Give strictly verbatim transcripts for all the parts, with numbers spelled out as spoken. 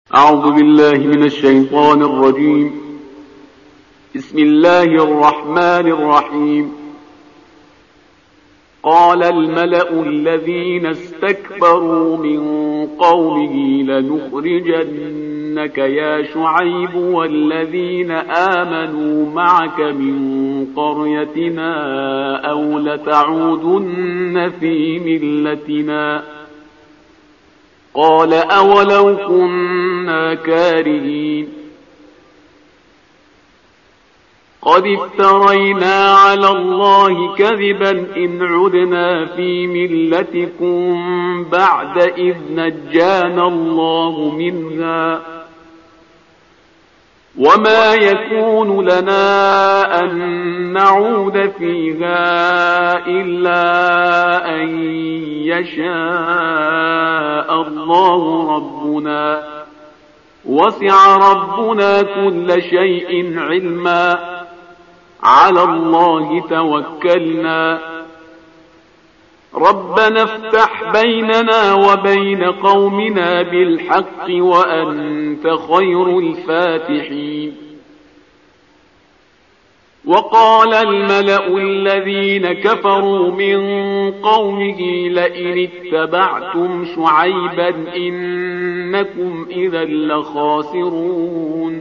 أعوذ بالله من الشيطان الرجيم. بسم الله الرحمن الرحيم. قال الملأ الذين استكبروا من قومه لنخرجنك يا شعيب والذين آمنوا معك من قريتنا أو لتعودن في ملتنا. قال أولو كنا كارهين. قد افترينا على الله كذبا إن عدنا في ملتكم بعد إذ نجانا الله منها، وما يكون لنا أن نعود فيها إلا أن يشاء الله ربنا، وسع ربنا كل شيء علما، على الله توكلنا. ربنا افتح بيننا وبين قومنا بالحق وأنت خير الفاتحين. وقال الملأ الذين كفروا من قومه لئن اتبعتم شعيبا إنكم إذا لخاسرون.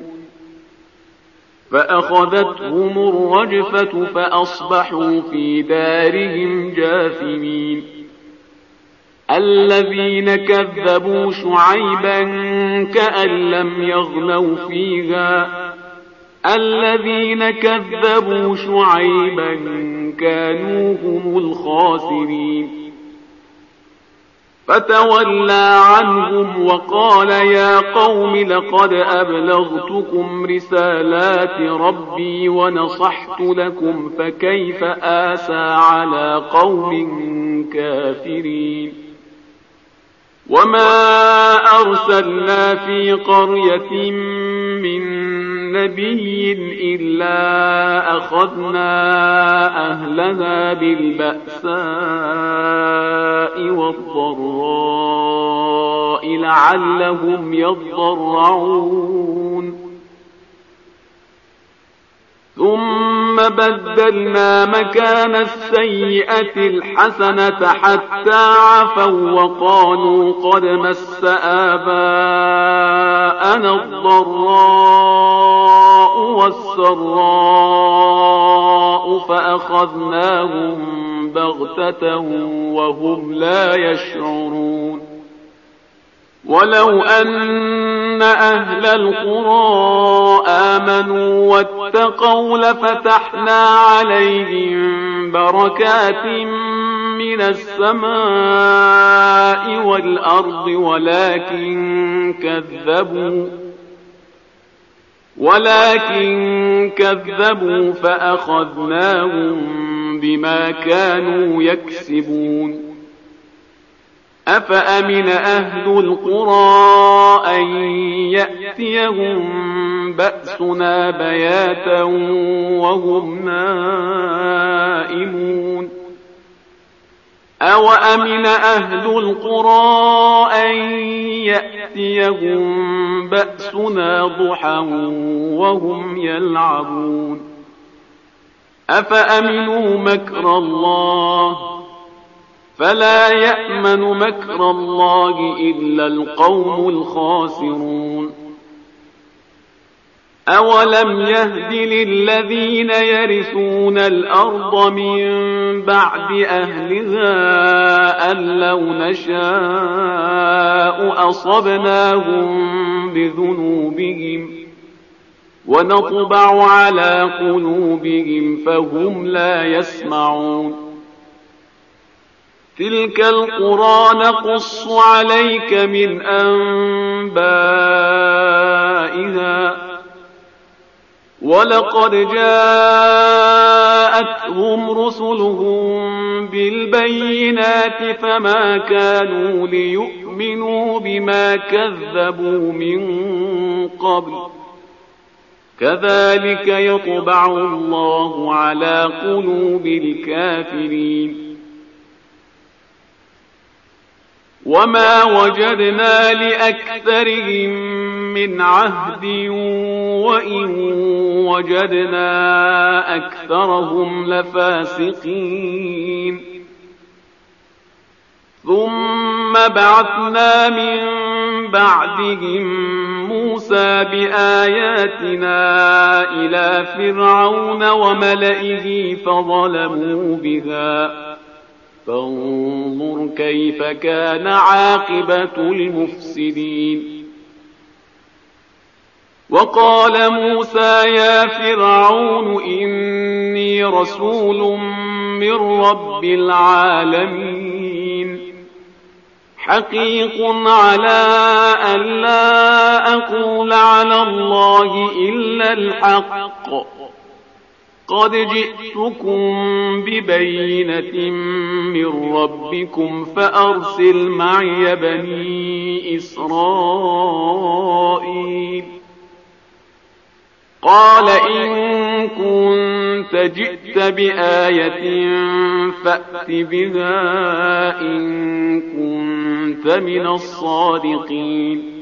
فأخذتهم الرجفة فأصبحوا في دارهم جاثمين. الذين كذبوا شعيبا كأن لم يغنوا فيها، الذين كذبوا شعيبا كانوا هم الخاسرين. فتولى عنهم وقال يا قوم لقد أبلغتكم رسالات ربي ونصحت لكم فكيف آسى على قوم كافرين. وما أرسلنا في قرية من نبي إلا أخذنا أهلها بالبأساء والضراء لعلهم يضرعون. ثم بدلنا مكان السيئة الحسنة حتى عفوا وقالوا قد مس آباءنا الضراء والسراء فأخذناهم بغتة وهم لا يشعرون. ولو أن أهل القرى آمنوا واتقوا لفتحنا عليهم بركات من السماء والأرض ولكن كذبوا ولكن كذبوا فأخذناهم بما كانوا يكسبون. أفأمن أهل القرى أن يأتيهم بأسنا بياتا وهم نائمون. أوأمن أهل القرى أن يأتيهم بأسنا ضحى وهم يلعبون. أفأمنوا مكر الله فلا يأمن مكر الله إلا القوم الخاسرون. أولم يهد للذين يرثون الأرض من بعد أهلها أن لو نشاء أصبناهم بذنوبهم ونطبع على قلوبهم فهم لا يسمعون. تلك القرى نقص عليك من أنبائها ولقد جاءتهم رسلهم بالبينات فما كانوا ليؤمنوا بما كذبوا من قبل. كذلك يطبع الله على قلوب الكافرين. وما وجدنا لأكثرهم من عهد وإن وجدنا أكثرهم لفاسقين ثم بعثنا من بعدهم موسى بآياتنا إلى فرعون وملئه فظلموا بها فانظر كيف كان عاقبة المفسدين. وقال موسى يا فرعون إني رسول من رب العالمين حقيق على أن لا أقول على الله إلا الحق قد جئتكم ببينة من ربكم فأرسل معي بني إسرائيل. قال إن كنت جئت بآية فأت بها إن كنت من الصادقين.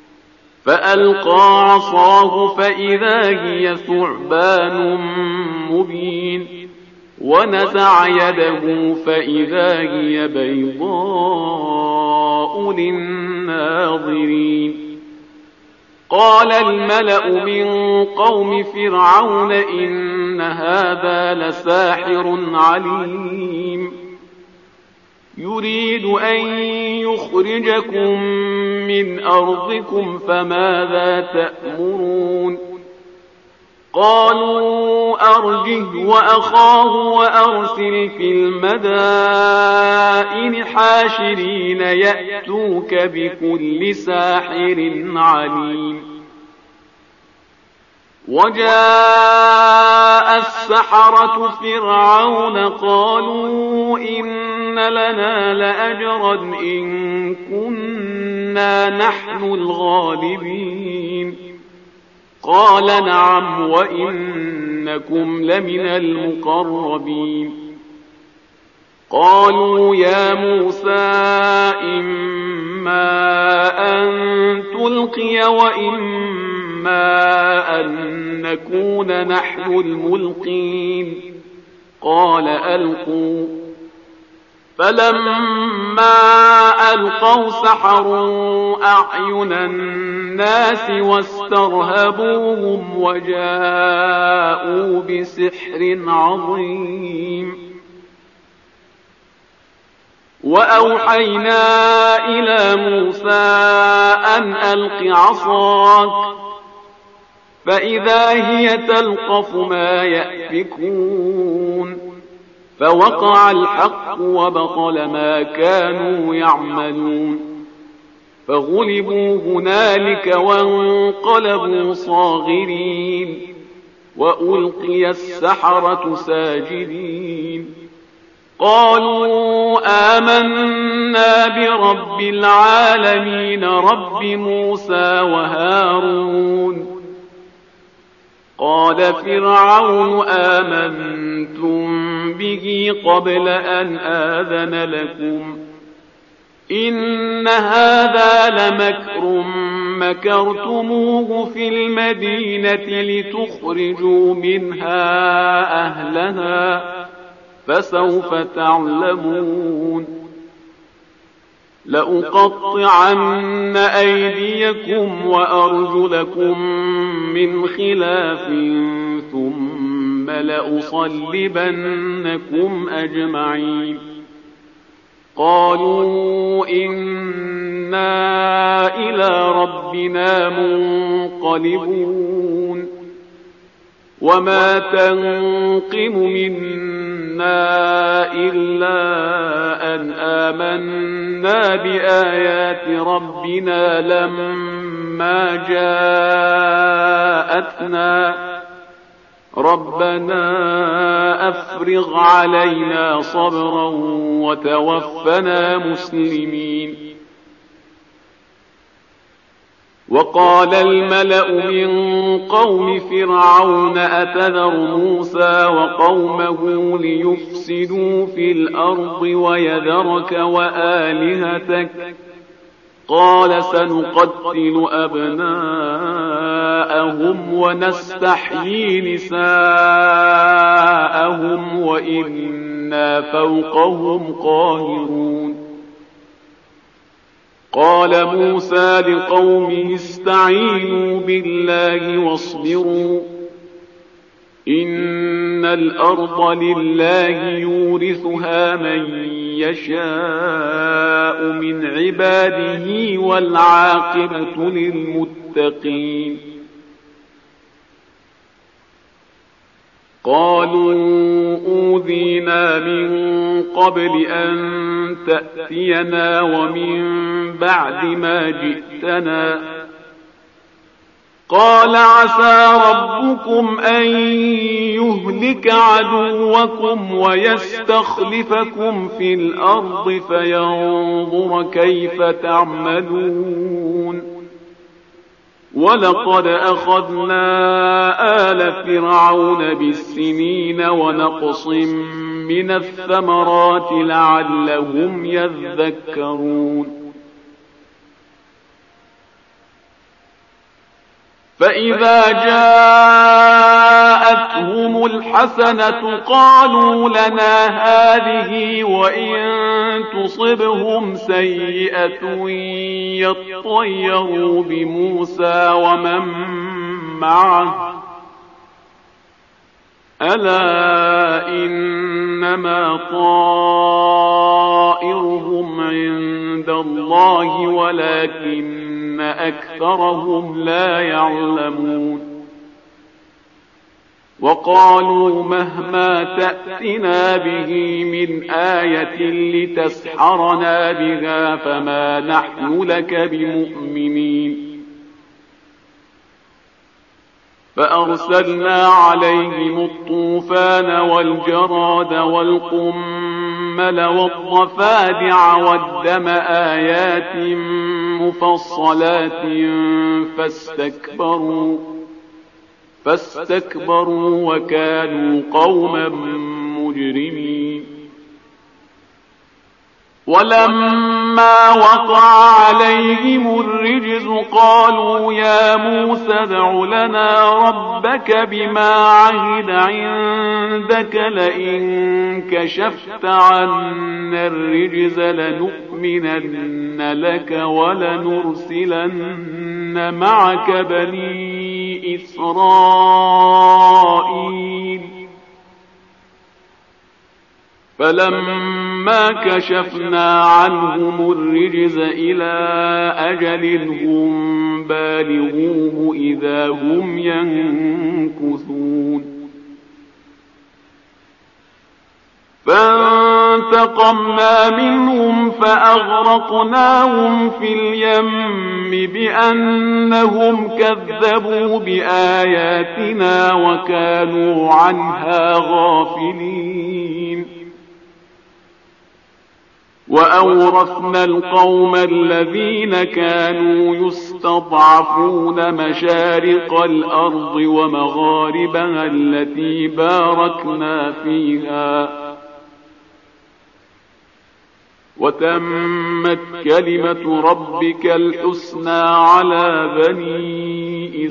فألقى عصاه فإذا هي ثعبان مبين ونزع يده فإذا هي بيضاء للناظرين. قال الملأ من قوم فرعون إن هذا لساحر عليم يريد أن يخرجكم من أرضكم فماذا تأمرون. قالوا أرجه وأخاه وأرسل في المدائن حاشرين يأتوك بكل ساحر عليم. وجاء السحرة فرعون قالوا إن لنا لأجرا إن كنا نحن الغالبين. قال نعم وإنكم لمن المقربين. قالوا يا موسى إما أن تلقي وإما أن نكون نحن الملقين. قال ألقوا. فلما ألقوا سحروا أعين الناس واسترهبوهم وجاءوا بسحر عظيم. وأوحينا إلى موسى أن ألق عصاك فإذا هي تلقف ما يأفكون. فوقع الحق وبطل ما كانوا يعملون. فغلبوا هنالك وانقلبوا صاغرين وألقي السحرة ساجدين. قالوا آمنا برب العالمين رب موسى وهارون. قال فرعون آمنتم به قبل أن آذن لكم إن هذا لمكر مكرتموه في المدينة لتخرجوا منها أهلها فسوف تعلمون. لأقطعن أيديكم وأرجلكم من خلاف ثم لأصلبنكم أجمعين. قالوا إنا إلى ربنا منقلبون. وما تنقم منا إلا أن آمنا بآيات ربنا لما جاءتنا ربنا أفرغ علينا صبرا وتوفنا مسلمين. وقال الملأ من قوم فرعون أتذر موسى وقومه ليفسدوا في الأرض ويذرك وآلهتك قال سنقتل أبناءهم ونستحيي نساءهم وإنا فوقهم قاهرون. قال موسى لقومه استعينوا بالله واصبروا إن الأرض لله يورثها من يشاء من عباده والعاقبة للمتقين. قالوا أوذينا من قبل أن تأتينا ومن بعد ما جئتنا قال عسى ربكم أن يهلك عدوكم ويستخلفكم في الأرض فينظر كيف تعملون. ولقد أخذنا آل فرعون بالسنين ونقص من الثمرات لعلهم يذكرون. فإذا جاءتهم الحسنة قالوا لنا هذه وإن تصبهم سيئة يطيروا بموسى ومن معه ألا إنما طائرهم عند الله ولكن أكثرهم لا يعلمون. وقالوا مهما تأتنا به من آية لتسحرنا بها فما نحن لك بمؤمنين. فأرسلنا عليهم الطوفان والجراد والقمل والضفادع والدم آيات مفصلات فاستكبروا فاستكبروا وكانوا قوما مجرمين. ولما وقع عليهم الرجز قالوا يا موسى ادع لنا ربك بما عهد عندك لئن كشفت عنا الرجز لنؤمنن لك ولنرسلن معك بني إسرائيل. فلما كشفنا عنهم الرجز إلى أجل هم بالغوه إذا هم ينكثون. فانتقمنا منهم فأغرقناهم في اليم بأنهم كذبوا بآياتنا وكانوا عنها غافلين. وأورثنا القوم الذين كانوا يستضعفون مشارق الأرض ومغاربها التي باركنا فيها وتمت كلمة ربك الحسنى على بني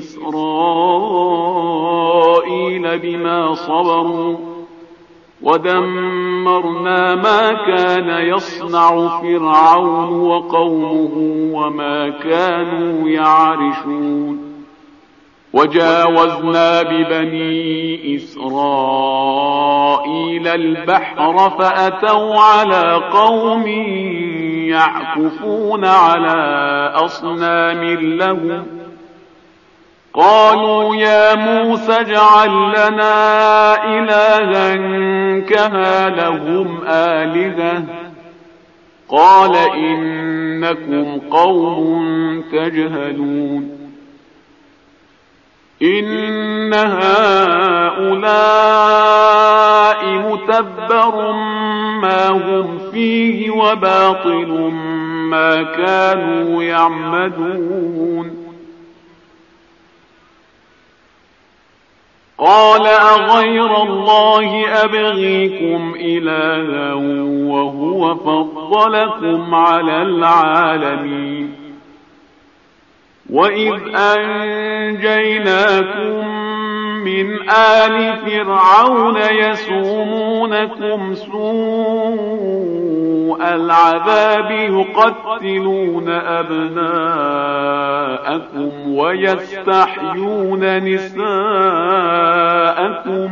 إسرائيل بما صبروا ودمرنا ما كان يصنع فرعون وقومه وما كانوا يعرشون. وجاوزنا ببني إسرائيل البحر فأتوا على قوم يعكفون على أصنام لهم قالوا يا موسى اجعل لنا إلها كما لهم آلهة قال إنكم قوم تجهلون. إن هؤلاء متبر ما هم فيه وباطل ما كانوا يعملون. قال أغير الله أبغيكم إلها وهو فضلكم على العالمين. وإذ أنجيناكم من آل فرعون يسومونكم سوء العذاب يقتلون أبناءكم ويستحيون نساءكم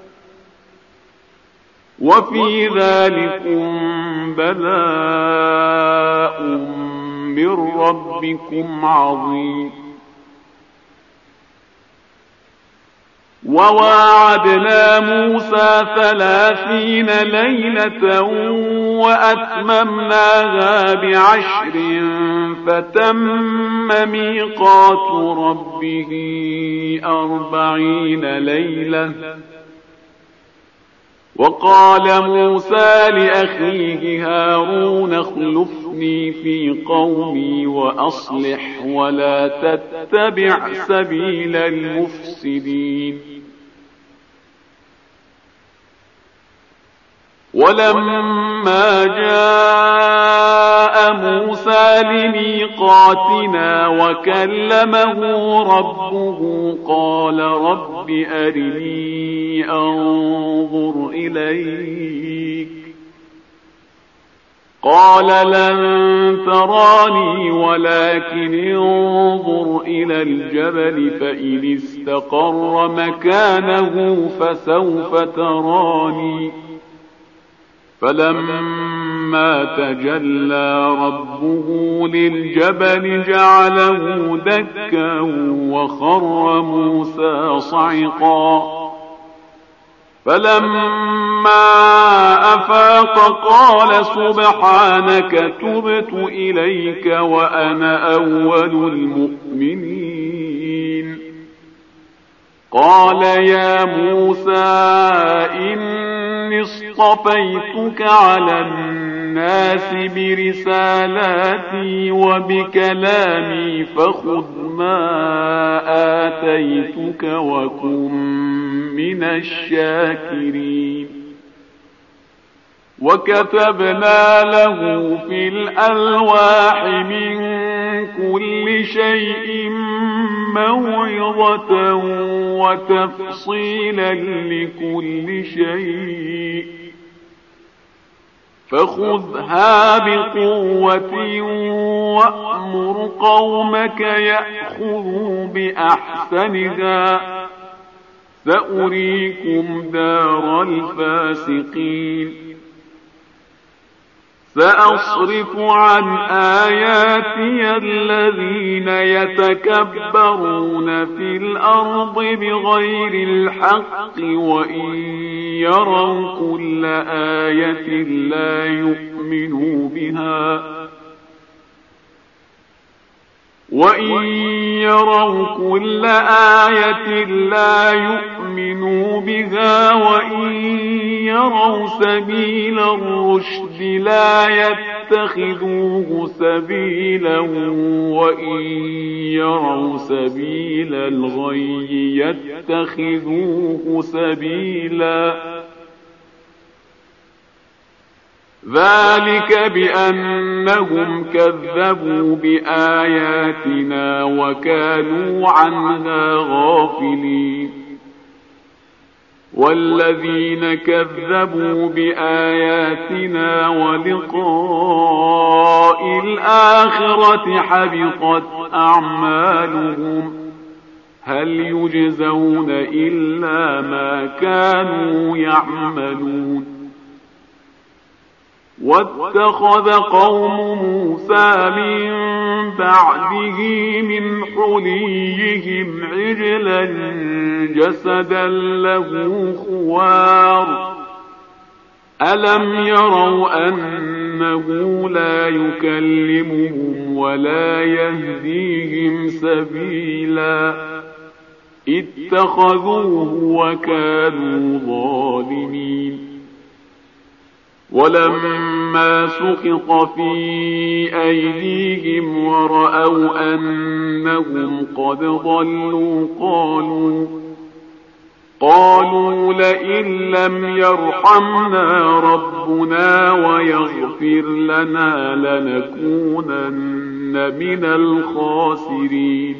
وفي ذلكم بلاء من ربكم عظيم. وواعدنا موسى ثلاثين ليلة وأتممناها بعشر فتم ميقات ربه أربعين ليلة. وقال موسى لأخيه هارون اخلفني في قومي وأصلح ولا تتبع سبيل المفسدين. ولما جاء موسى لميقاتنا وكلمه ربه قال رب أرني أنظر إليك قال لن تراني ولكن انظر إلى الجبل فإن استقر مكانه فسوف تراني. فلما تجلى ربه للجبل جعله دكا وخر موسى صعقا. فلما أفاق قال سبحانك تبت إليك وأنا أول المؤمنين. قال يا موسى إني اصطفيتك على الناس برسالاتي وبكلامي فخذ ما آتيتك وكن من الشاكرين. وكتبنا له في الألواح من كل شيء موعظة وتفصيلا لكل شيء فخذها بقوة وأمر قومك يأخذوا بأحسنها سأريكم دار الفاسقين. سأصرف عن آياتي الذين يتكبرون في الأرض بغير الحق وإن يروا كل آية لا يؤمنوا بها وإن يروا كل آية لا يؤمنوا بها وإن يروا سبيل الرشد لا يتخذوه سبيلا وإن يروا سبيل الغي يتخذوه سبيلا. ذلك بأنهم كذبوا بآياتنا وكانوا عنها غافلين. والذين كذبوا بآياتنا ولقاء الآخرة حبطت أعمالهم هل يجزون إلا ما كانوا يعملون. واتخذ قوم موسى من بعده من حليهم عجلا جسدا له خوار ألم يروا أنه لا يكلمهم ولا يهديهم سبيلا اتخذوه وكانوا ظالمين. ولما سقط في أيديهم ورأوا أنهم قد ضلوا قالوا قالوا لئن لم يرحمنا ربنا ويغفر لنا لنكونن من الخاسرين.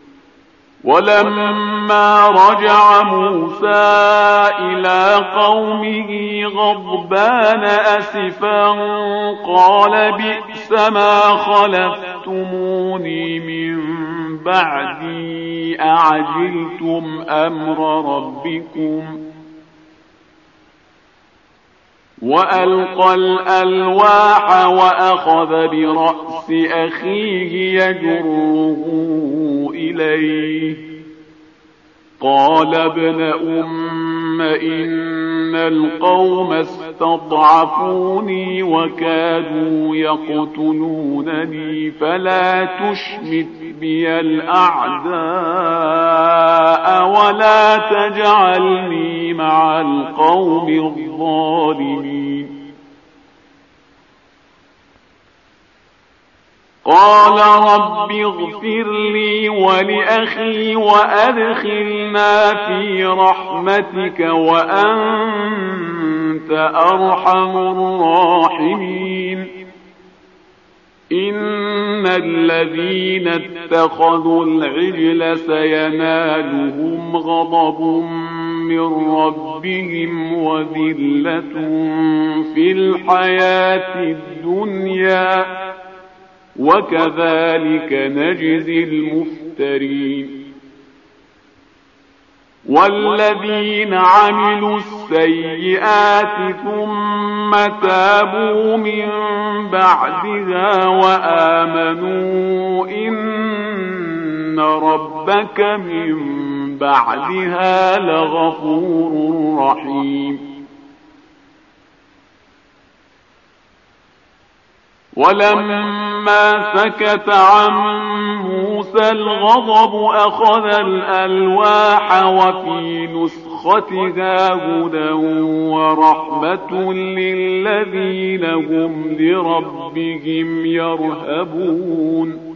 ولما رجع موسى إلى قومه غضبان أسفا قال بئس ما خلفتموني من بعدي أعجلتم أمر ربكم. وألقى الألواح وأخذ برأس أخيه يجره إليه قال ابن أم إن القوم استضعفوني وكادوا يقتلونني فلا تشمت بي الأعداء ولا تجعلني مع القوم الظالمين. قال رب اغفر لي ولأخي وأدخلنا في رحمتك وأنت أرحم الراحمين. إن الذين اتخذوا العجل سينالهم غضب من ربهم وذلة في الحياة الدنيا وكذلك نجزي المفترين. والذين عملوا السيئات ثم تابوا من بعدها وآمنوا إن ربك من بعدها لغفور رحيم. ولما سكت عن موسى الغضب أخذ الألواح وفي نسختها هدى ورحمة للذين هم لربهم يرهبون.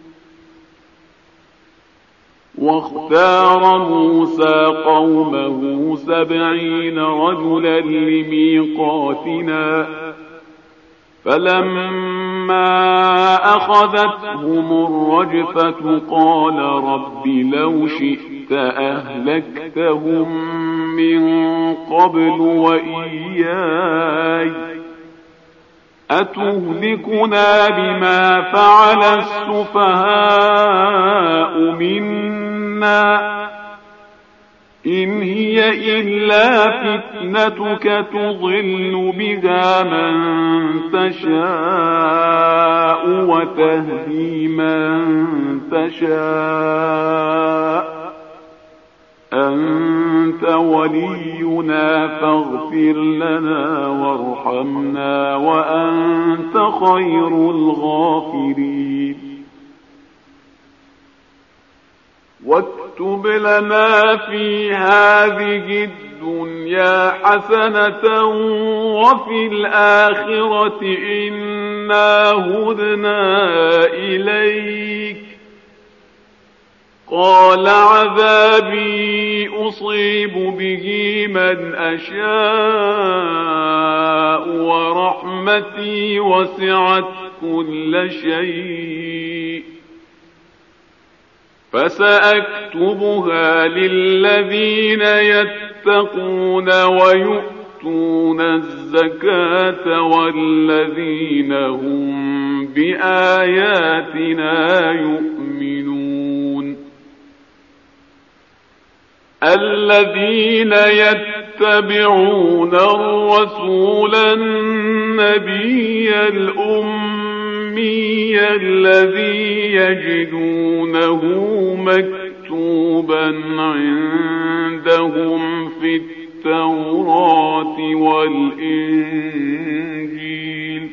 واختار موسى قومه سبعين رجلا لميقاتنا فلما أخذتهم الرجفة قال رب لو شئت أهلكتهم من قبل وإياي أتهلكنا بما فعل السفهاء منا إن هي إلا فتنتك تضل بها من تشاء وتهدي من تشاء أنت ولينا فاغفر لنا وارحمنا وأنت خير الغافرين. واكتب لنا في هذه الدنيا حسنة وفي الآخرة إنا هدنا إليك قال عذابي أصيب به من أشاء ورحمتي وسعت كل شيء فسأكتبها للذين يتقون ويؤتون الزكاة والذين هم بآياتنا يؤمنون. الذين يتبعون الرسول النبي الأمي الذي يجدونه مكتوبا عندهم في التوراة والإنجيل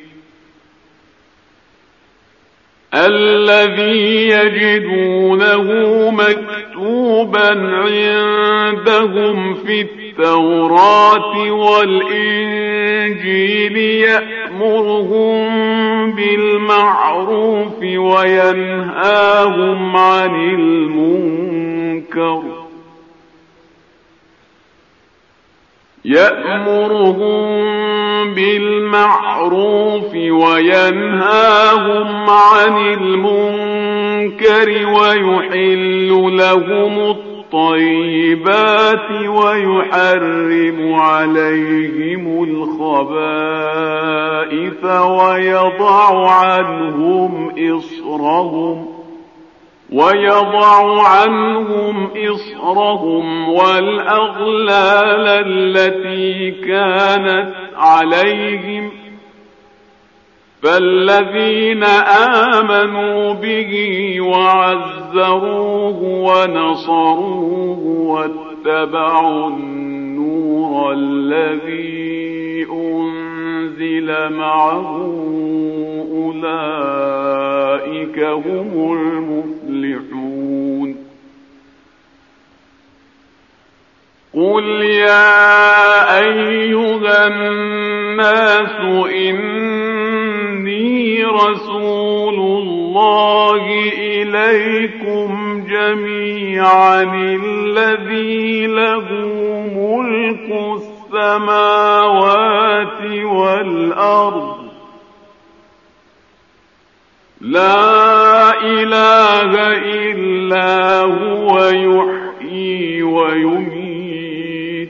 الذي يجدونه مكتوبا عندهم في التوراة والإنجيل يأمرهم بالمعروف وينهاهم عن المنكر يأمرهم بالمعروف وينهاهم عن المنكر ويحل لهم الطيبات ويحرم عليهم الخبائث ويضع عنهم إصرهم ويضع عنهم إصرهم والأغلال التي كانت عليهم فالذين آمنوا به وعزروه ونصروه واتبعوا النور الذي أنزل معه أولئك هم المفلحون. قل يا أيها الناس إني رسول الله إليكم جميعا الذي له ملك السماوات والأرض لا إله إلا هو يحيي ويميت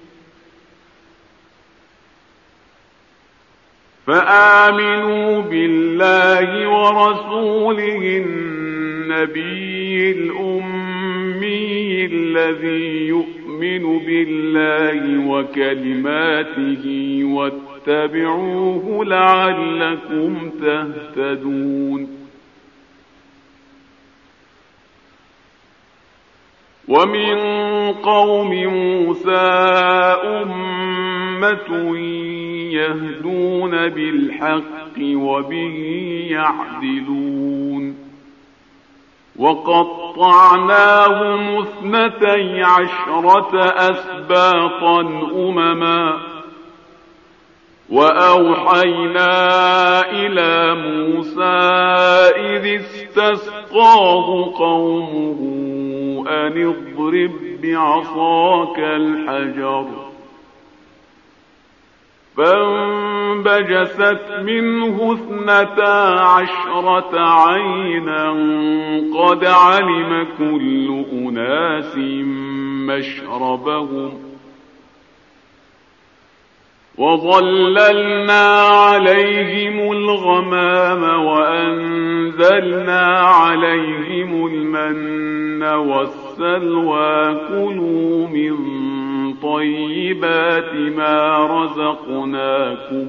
فآمنوا بالله ورسوله النبي الأمي الذي يؤمن بالله وكلماته واتبعوه لعلكم تهتدون. ومن قوم موسى أمة يهدون بالحق وبه يعدلون وقطعناهم اثنتي عشرة أسباطا أمما وأوحينا إلى موسى إذ استسقاه قومه أن اضرب بعصاك الحجر فانبجست منه اثنتا عشرة عينا قد علم كل أناس مشربهم وظللنا عليهم الغمام وأنزلنا عليهم المن والسلوى كلوا من طيبات ما رزقناكم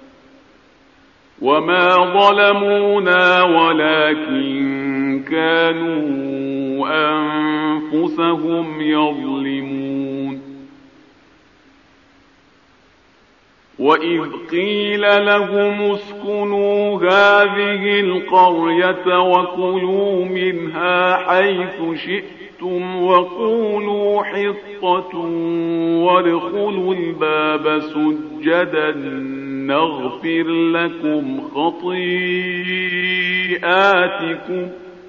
وما ظلمونا ولكن كانوا أنفسهم يظلمون. وإذ قيل لهم اسكنوا هذه القرية وكلوا منها حيث شئتم وقولوا حطة وادخلوا الباب سجدا نغفر لكم خطيئاتكم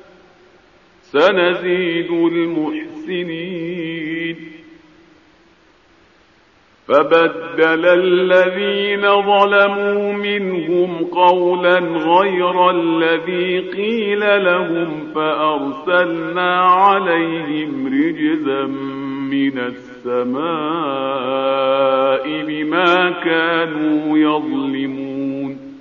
سنزيد المحسنين. فبدل الذين ظلموا منهم قولا غير الذي قيل لهم فأرسلنا عليهم رجزا من السماء بما كانوا يظلمون.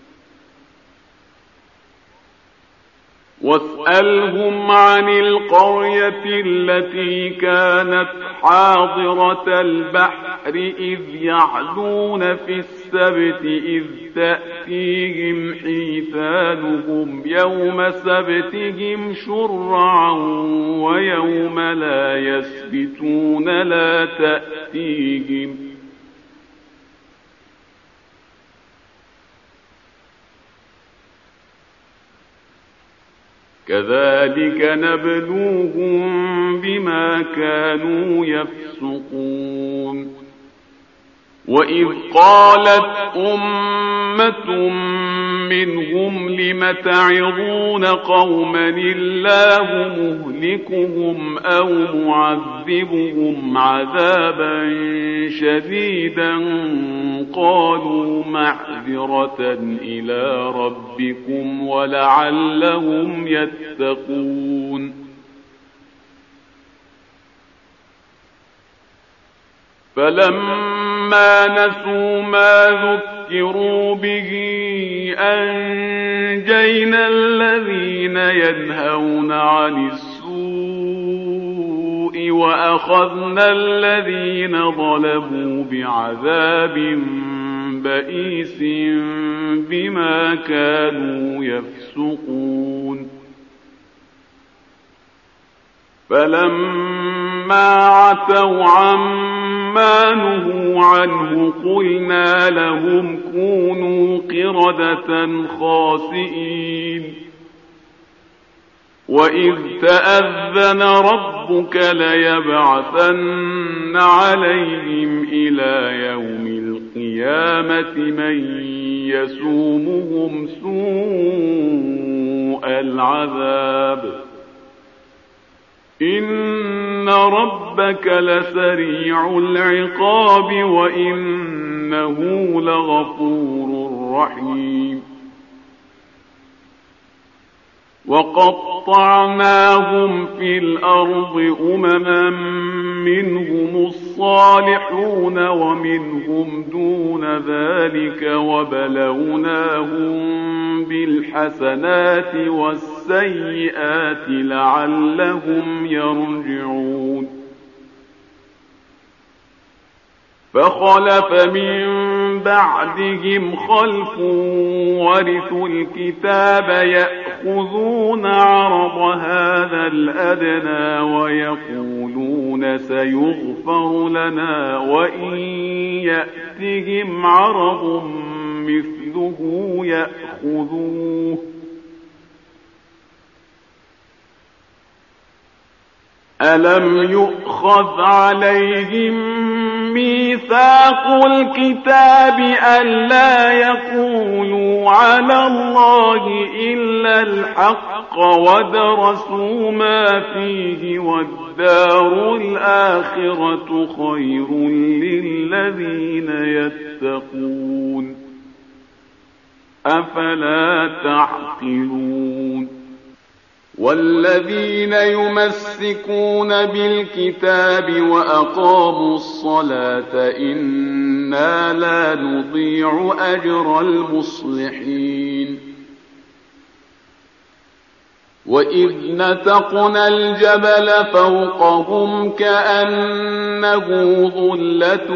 واسألهم عن القرية التي كانت حاضرة البحر إذ يعدون في السبت إذ تأتيهم حيتانهم يوم سبتهم شرعا ويوم لا يسبتون لا تأتيهم كذلك نبلوهم بما كانوا يفسقون. وإذ قالت أمة منهم لم تعظون قوما الله مهلكهم أو معذبهم عذابا شديدا قالوا معذرة إلى ربكم ولعلهم يتقون فلما نسوا ما ذكروا به أنجينا الذين ينهون عن السوء وأخذنا الذين ظلموا بعذاب بئيس بما كانوا يفسقون فلما عتوا عما نهوا عنه قلنا لهم كونوا قردة خاسئين وإذ تأذن ربك ليبعثن عليهم إلى يوم القيامة من يسومهم سوء العذاب إن ربك لسريع العقاب وإنه لغفور رحيم وقطعناهم في الأرض أمما منهم الصالحون ومنهم دون ذلك وبلوناهم بالحسنات والسيئات لعلهم يرجعون فخلف من بعدهم خلف ورثوا الكتاب يأخذون عرض هذا الأدنى ويقولون سيغفر لنا وإن يأتهم عرض مثله يأخذوه ألم يؤخذ عليهم ميثاق الكتاب ألا يقولوا على الله إلا الحق ودرسوا ما فيه والدار الآخرة خير للذين يتقون أفلا تعقلون والذين يمسكون بالكتاب وأقاموا الصلاة إنا لا نضيع أجر المصلحين وإذ نتقنا الجبل فوقهم كأنه ظلة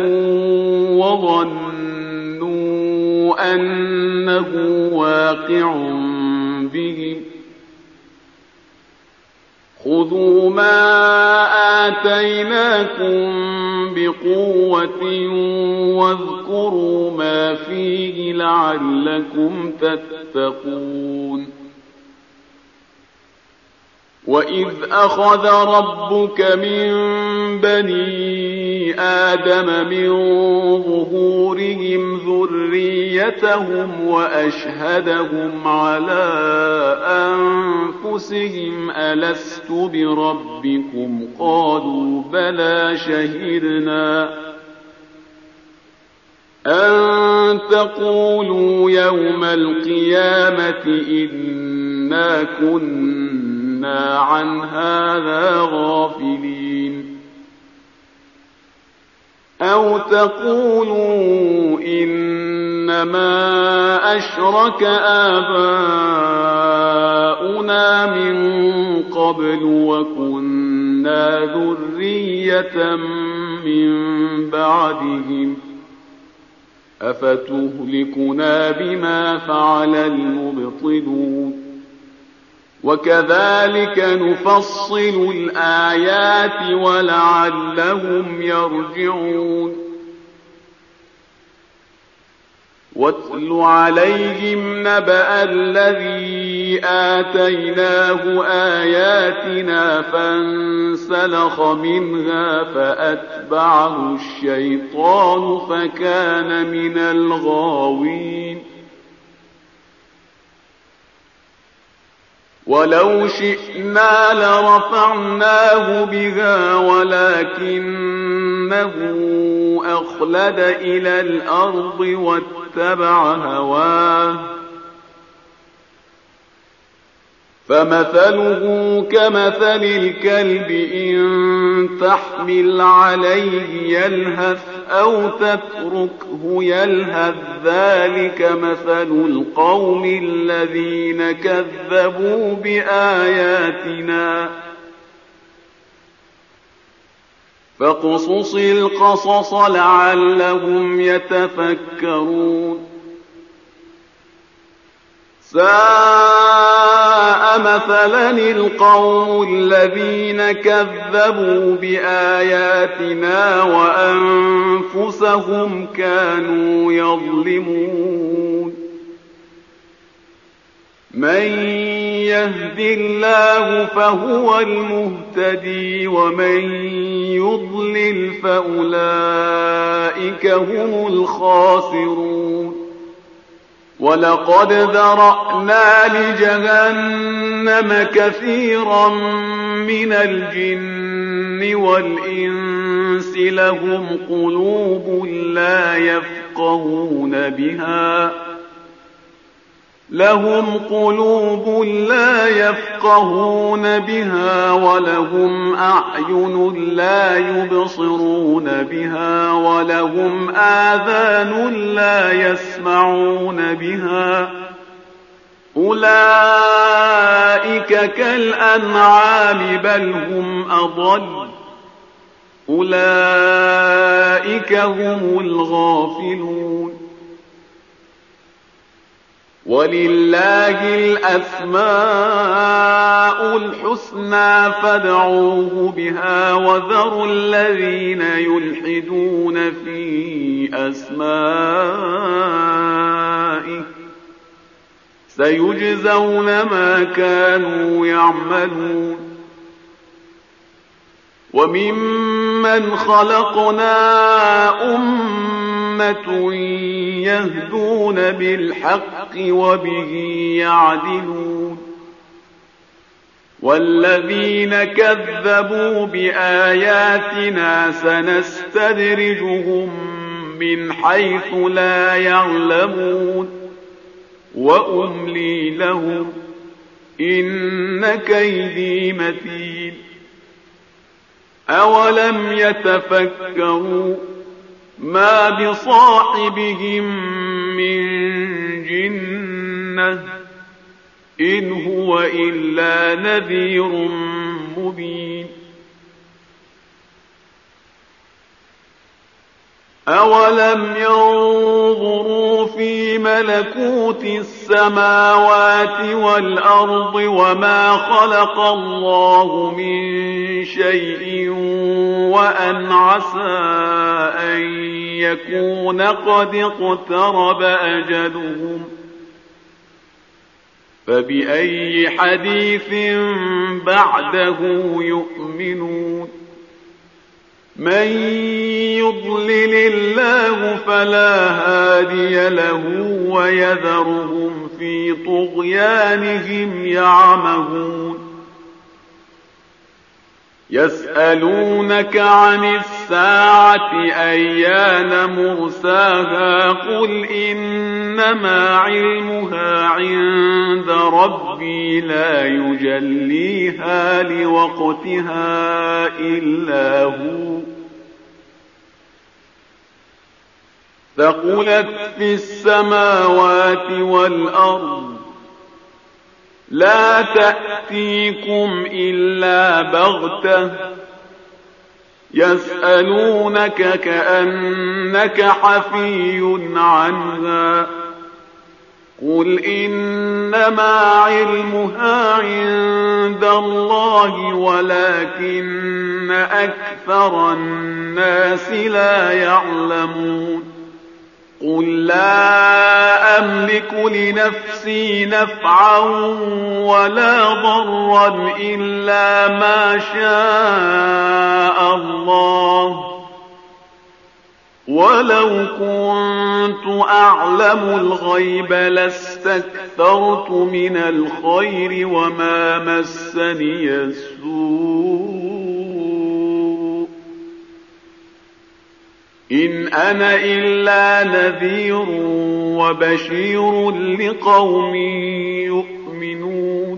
وظنوا أنه واقع بهم خذوا ما آتيناكم بقوة واذكروا ما فيه لعلكم تتقون وإذ أخذ ربك من بني آدم من ظهورهم ذريتهم وأشهدهم على أنفسهم ألست بربكم قالوا بلى شهدنا أن تقولوا يوم القيامة إنا كنا عن هذا غافلين أو تقولوا إنما أشرك آباؤنا من قبل وكنا ذرية من بعدهم أفتهلكنا بما فعل المبطلون وكذلك نفصل الآيات ولعلهم يرجعون واتل عليهم نبأ الذي آتيناه آياتنا فانسلخ منها فأتبعه الشيطان فكان من الغاوين ولو شئنا لرفعناه بها ولكنه أخلد إلى الأرض واتبع هواه فمثله كمثل الكلب إن تحمل عليه يلهث أو تتركه يلهث ذلك مثل القوم الذين كذبوا بآياتنا فاقصص القصص لعلهم يتفكرون ساء مثلا القوم الذين كذبوا بآياتنا وأنفسهم كانوا يظلمون من يهد الله فهو المهتدي ومن يضلل فأولئك هم الخاسرون ولقد ذرأنا لجهنم كثيرا من الجن والإنس لهم قلوب لا يفقهون بها لهم قلوب لا يفقهون بها ولهم أعين لا يبصرون بها ولهم آذان لا يسمعون بها أولئك كالأنعام بل هم أضل أولئك هم الغافلون ولله الأسماء الحسنى فادعوه بها وذروا الذين يلحدون في أسمائه سيجزون ما كانوا يعملون وممن خلقنا أمة يهدون بالحق وبه يعدلون والذين كذبوا بآياتنا سنستدرجهم من حيث لا يعلمون وأملي لهم إن كيدي متين أولم يتفكروا ما بصاحبهم من جنة إن هو إلا نذير مبين أولم ينظروا في ملكوت السماوات والأرض وما خلق الله من شيء وأن عسى أن يكون قد اقترب أجلهم فبأي حديث بعده يؤمنون من يضلل الله فلا هادي له ويذرهم في طغيانهم يعمهون يسألونك عن الساعة أيان مرساها قل إنما علمها عند ربي لا يجليها لوقتها إلا هو ثقلت في السماوات والأرض لا تأتيكم إلا بغتة يسألونك كأنك حفي عنها قل إنما علمها عند الله ولكن أكثر الناس لا يعلمون قل لا أملك لنفسي نفعا ولا ضرا إلا ما شاء الله ولو كنت أعلم الغيب لاستكثرت من الخير وما مسني السوء إن أنا إلا نذير وبشير لقوم يؤمنون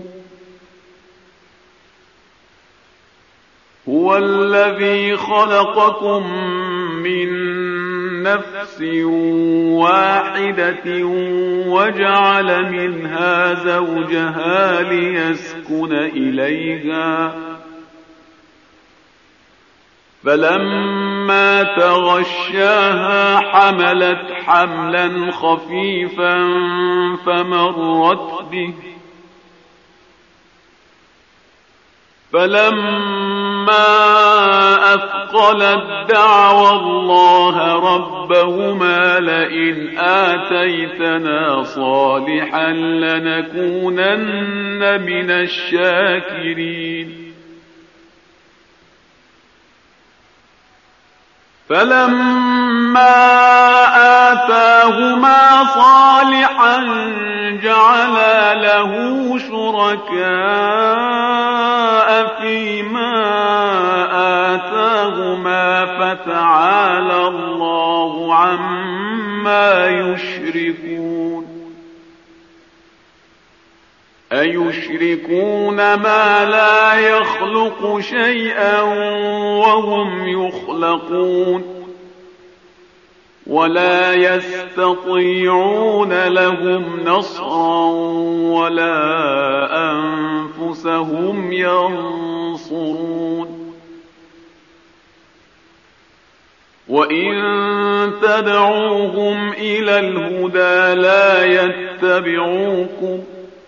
هو الذي خلقكم من نفس واحدة وجعل منها زوجها ليسكن إليها فلما تغشاها حملت حملا خفيفا فمرت به فلما أثقلت دعوى الله ربهما لئن آتيتنا صالحا لنكونن من الشاكرين فلما آتاهما صالحا جعلا له شركاء فيما آتاهما فتعالى الله عما يشركون أيشركون ما لا يخلق شيئا وهم يخلقون ولا يستطيعون لهم نصرا ولا أنفسهم ينصرون وإن تدعوهم إلى الهدى لا يتبعوكم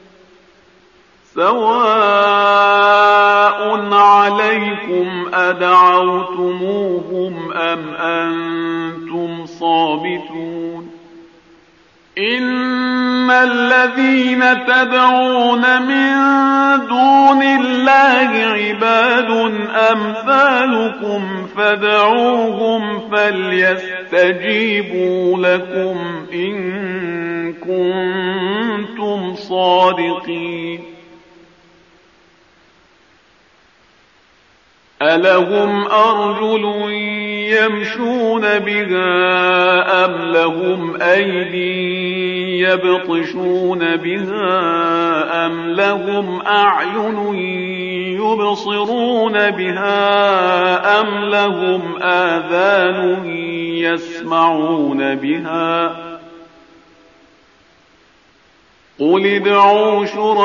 سواء عليكم أدعوتموهم أم أنتم صامتون إن الذين تدعون من دون الله عباد أمثالكم فادعوهم فليستجيبوا لكم إن كنتم صادقين ألهم أرجل يمشون بها أم لهم أيدي يبطشون بها أم لهم أعين يبصرون بها أم لهم آذان يسمعون بها قل ادعوا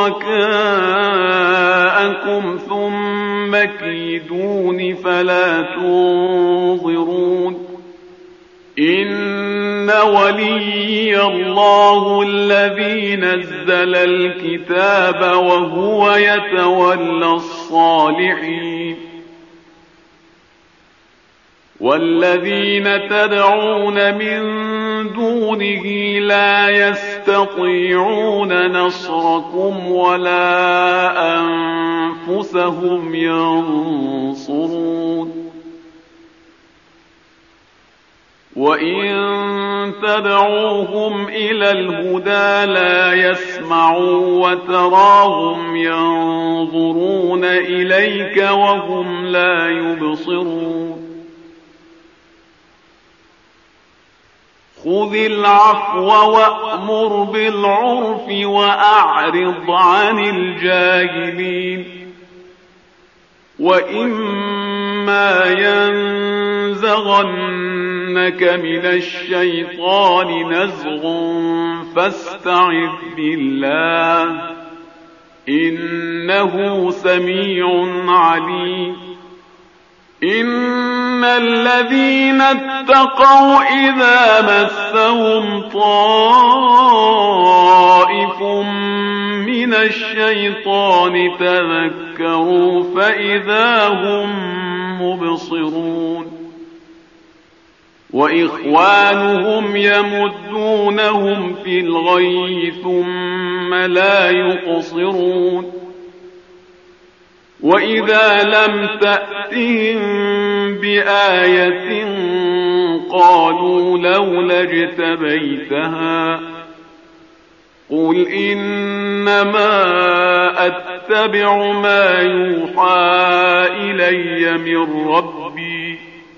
شركاءكم ثم كيدون فلا تنظرون إن وليي الله الذي نزل الكتاب وهو يتولى الصالحين والذين تدعون من دونه لا يستطيعون نصركم ولا أنفسهم ينصرون وإن تدعوهم إلى الهدى لا يسمعوا وتراهم ينظرون إليك وهم لا يبصرون خذ العفو وأمر بالعرف وأعرض عن الجاهلين وإما ينزغنك من الشيطان نزغ فاستعذ بالله إنه سميع عليم إن الذين اتقوا إذا مسهم طائف من الشيطان تذكروا فإذا هم مبصرون وإخوانهم يمدونهم في الغي ثم لا يقصرون وإذا لم تأتهم بآية قالوا لولا اجتبيتها قل إنما أتبع ما يوحى إلي من ربي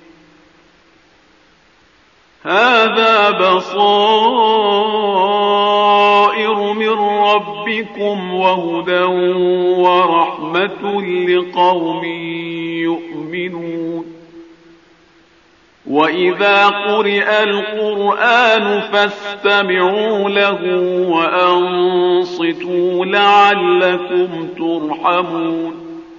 هذا بصائر من ربكم وهدى ورحمة لقوم يؤمنون وإذا قرئ القرآن فاستمعوا له وأنصتوا لعلكم ترحمون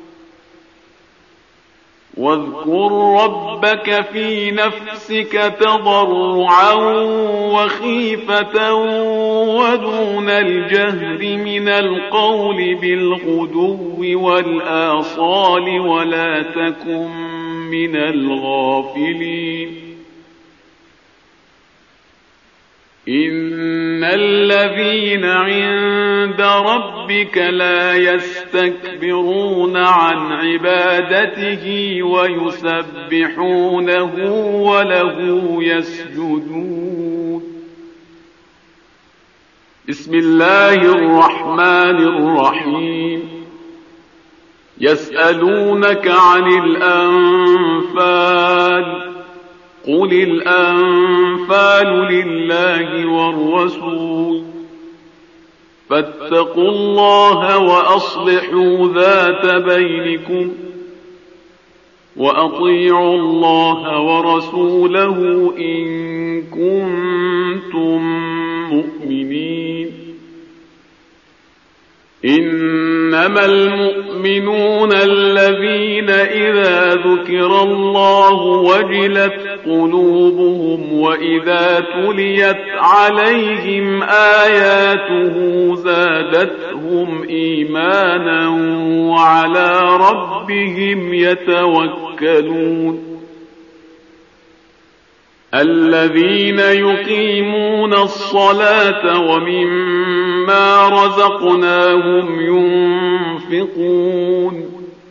واذكر ربك في نفسك تضرعا وخيفة ودون الجهر من القول بالغدو والآصال ولا تكن من الغافلين إن الذين عند ربك لا يستكبرون عن عبادته ويسبحونه وله يسجدون بسم الله الرحمن الرحيم يسألونك عن الأنفال قل الأنفال لله والرسول فاتقوا الله وأصلحوا ذات بينكم وأطيعوا الله ورسوله إن كنتم مؤمنين إنما المؤمنون الذين إذا ذكر الله وجلت قلوبهم وإذا تليت عليهم آياته زادتهم إيمانا وعلى ربهم يتوكلون الذين يقيمون الصلاة ومما رزقناهم ينفقون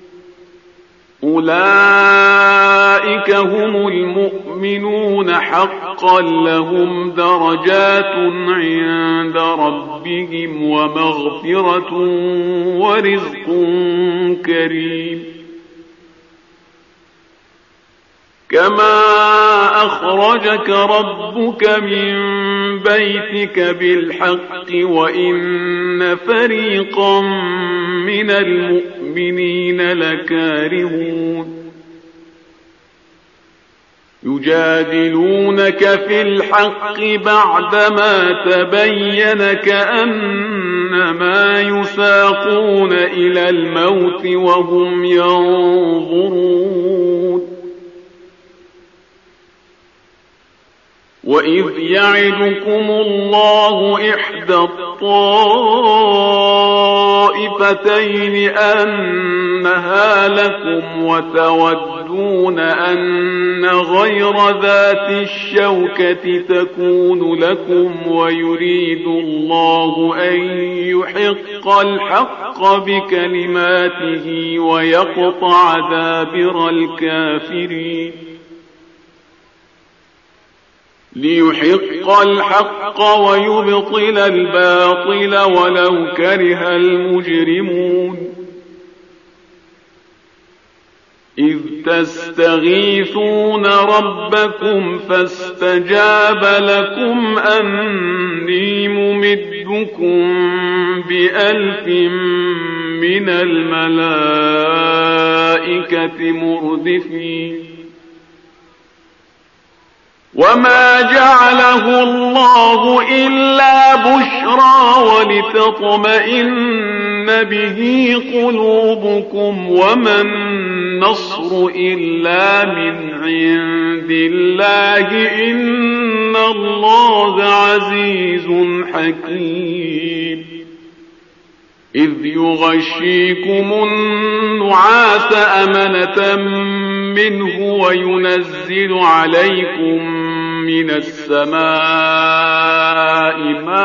أولئك هم المؤمنون حقا لهم درجات عند ربهم ومغفرة ورزق كريم كما أخرجك ربك من بيتك بالحق وإن فريقا من المؤمنين لكارهون يجادلونك في الحق بعدما تبين كأنما يساقون إلى الموت وهم ينظرون وإذ يعدكم الله إحدى الطائفتين أنها لكم وتودون أن غير ذات الشوكة تكون لكم ويريد الله أن يحق الحق بكلماته ويقطع دابر الكافرين ليحق الحق ويبطل الباطل ولو كره المجرمون إذ تستغيثون ربكم فاستجاب لكم أني ممدكم بألف من الملائكة مردفين وما جعله الله إلا بشرى ولتطمئن به قلوبكم وما النصر إلا من عند الله إن الله عزيز حكيم إذ يغشيكم النعاس أمنة منه وينزل عليكم من السماء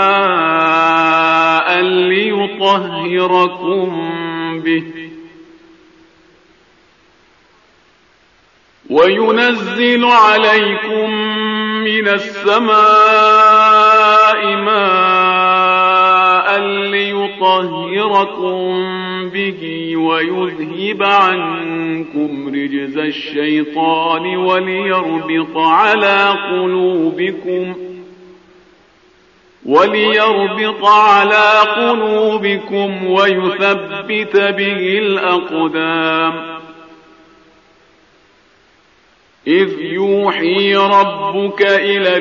ماء ليطهركم به وينزل عليكم من السماء ماء ليطهركم به ويذهب عنكم رجز الشيطان وليربط على قلوبكم وليربط على قلوبكم ويثبت به الأقدام إذ يوحي ربك إلى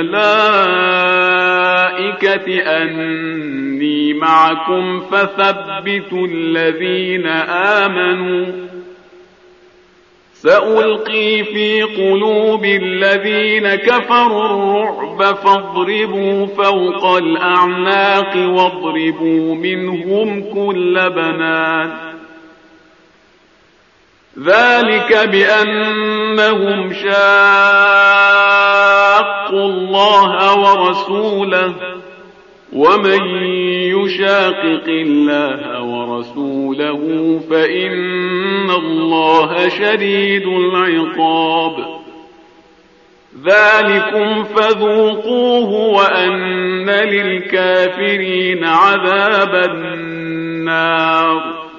الملائكة أني معكم فثبتوا الذين آمنوا سألقي في قلوب الذين كفروا الرعب فاضربوا فوق الأعناق واضربوا منهم كل بنان ذلك بأنهم شاقوا الله ورسوله ومن يشاقق الله ورسوله فإن الله شديد العقاب ذلكم فذوقوه وأن للكافرين عذاب النار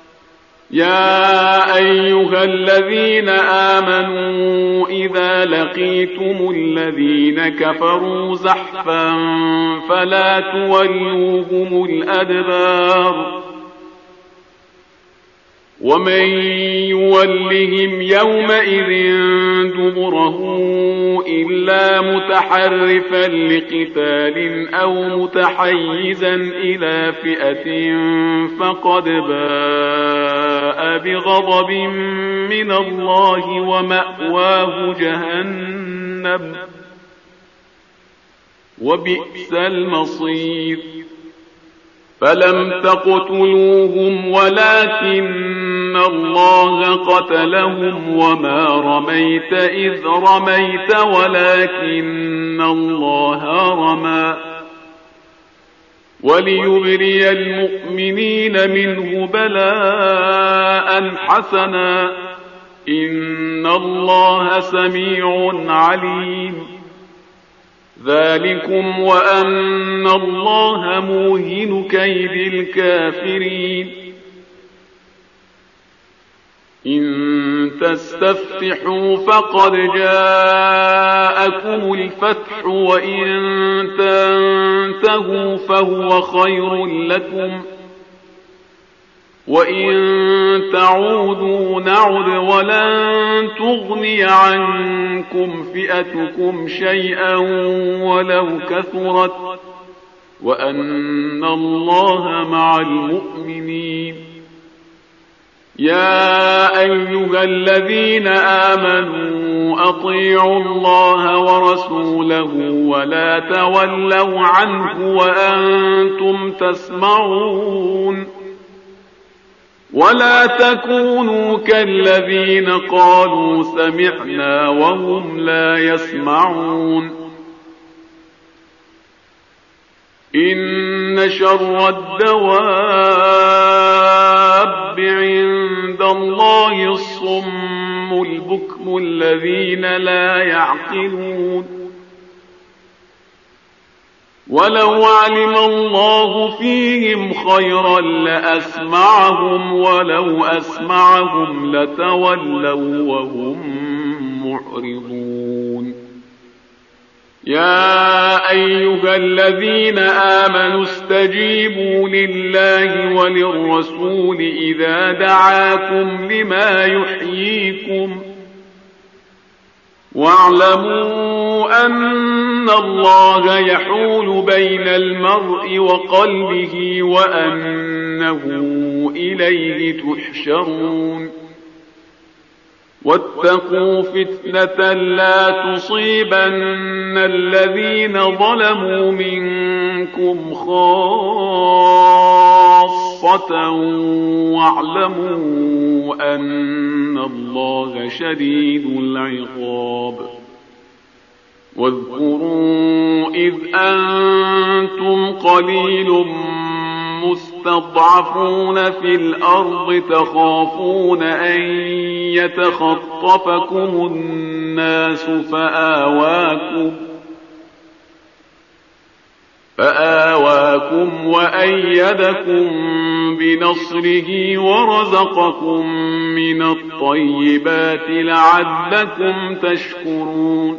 يا أيها الذين آمنوا إذا لقيتم الذين كفروا زحفا فلا تولوهم الأدبار ومن يولهم يومئذ دبره إلا متحرفا لقتال أو متحيزا إلى فئة فقد باء بغضب من الله ومأواه جهنم وبئس المصير فلم تقتلوهم ولكن الله قتلهم وما رميت إذ رميت ولكن الله رمى وليبري المؤمنين منه بلاء حسنا إن الله سميع عليم ذلكم وأن الله موهن كيد الكافرين إن تستفتحوا فقد جاءكم الفتح وإن تنتهوا فهو خير لكم وإن تعودوا نعد ولن تغني عنكم فئتكم شيئا ولو كثرت وأن الله مع المؤمنين يا أيها الذين آمنوا أطيعوا الله ورسوله ولا تولوا عنه وأنتم تسمعون ولا تكونوا كالذين قالوا سمعنا وهم لا يسمعون إن شر الدواب عند الله الصم البكم الذين لا يعقلون ولو علم الله فيهم خيرا لأسمعهم ولو أسمعهم لتولوا وهم معرضون يا أيها الذين آمنوا استجيبوا لله وللرسول إذا دعاكم لما يحييكم واعلموا أن الله يحول بين المرء وقلبه وأنه إليه تحشرون واتقوا فتنة لا تصيبن الذين ظلموا منكم خاصة واعلموا أن الله شديد العقاب واذكروا إذ أنتم قليل مستضعفون في الأرض تخافون أن يتخطفكم الناس فآواكم فآواكم وأيدكم بنصره ورزقكم من الطيبات لعلكم تشكرون.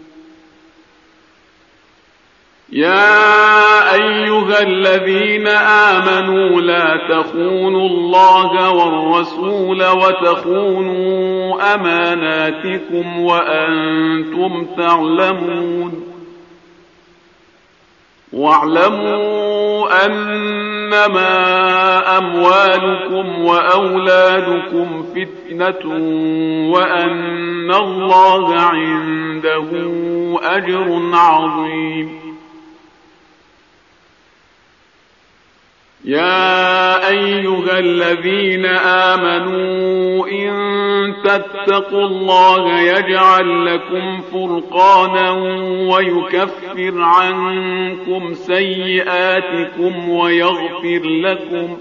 يا أيها الذين آمنوا لا تخونوا الله والرسول وتخونوا أماناتكم وأنتم تعلمون. واعلموا أنما أموالكم وأولادكم فتنة وأن الله عنده أجر عظيم. يا أيها الذين آمنوا إن تتقوا الله يجعل لكم فرقانا ويكفر عنكم سيئاتكم ويغفر لكم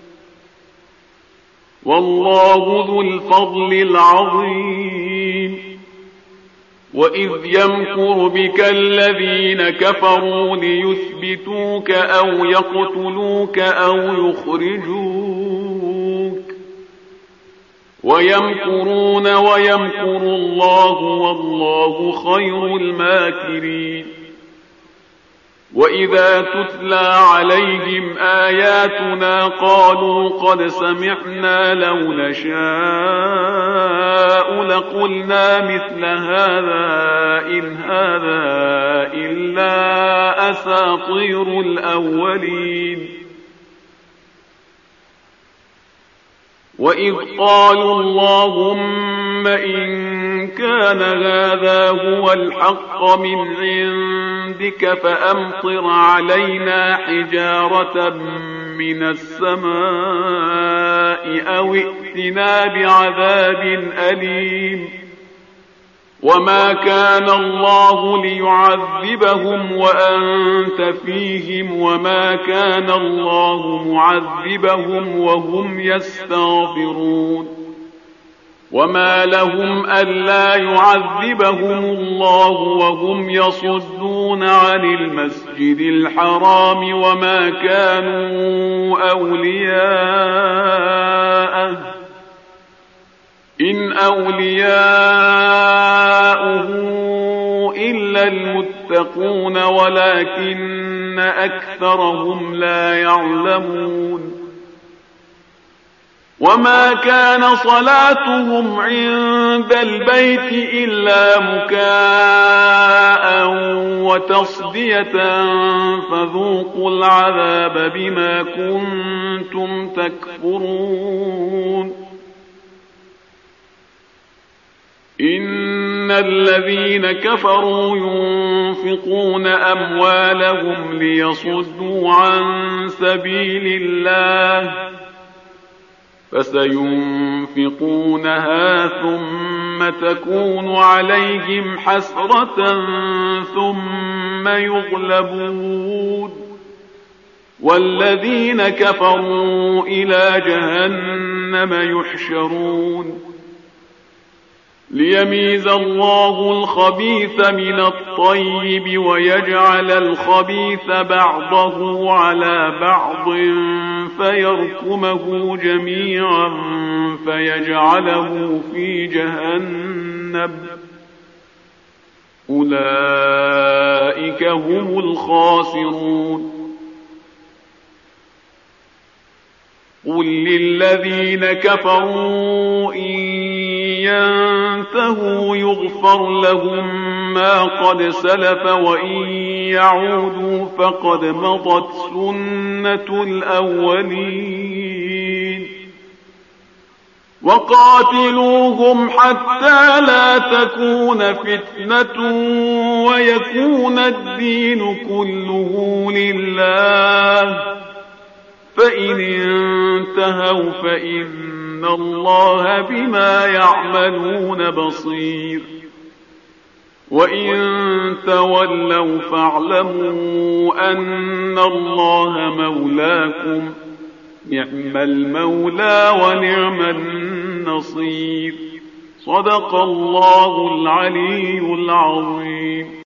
والله ذو الفضل العظيم. وإذ يمكر بك الذين كفروا ليثبتوك أو يقتلوك أو يخرجوك ويمكرون ويمكر الله والله خير الماكرين. وإذا تتلى عليهم آياتنا قالوا قد سمعنا لو نشاء لقلنا مثل هذا إن هذا إلا أساطير الأولين. وإذ قالوا اللهم إن كان هذا هو الحق من عندك فأمطر علينا حجارة من السماء أو ائتنا بعذاب أليم. وما كان الله ليعذبهم وأنت فيهم وما كان الله معذبهم وهم يستغفرون. وما لهم ألا يعذبهم الله وهم يصدون عن المسجد الحرام وما كانوا أولياءه إن أولياؤه إلا المتقون ولكن أكثرهم لا يعلمون. وما كان صلاتهم عند البيت إلا مكاء وتصدية فذوقوا العذاب بما كنتم تكفرون. إن الذين كفروا ينفقون أموالهم ليصدوا عن سبيل الله فسينفقونها ثم تكون عليهم حسرة ثم يغلبون والذين كفروا إلى جهنم يحشرون. ليميز الله الخبيث من الطيب ويجعل الخبيث بعضه على بعض فيركمه جميعا فيجعله في جهنم أولئك هم الخاسرون. قل للذين كفروا إن ينتهوا يغفر لهم ما قد سلف وإن يعودوا فقد مضت سنة الأولين. وقاتلوهم حتى لا تكون فتنة ويكون الدين كله لله فإن انتهوا فإن الله بما يعملون بصير. وإن تولوا فاعلموا أن الله مولاكم، نعم المولى ونعم النصير. صدق الله العلي العظيم.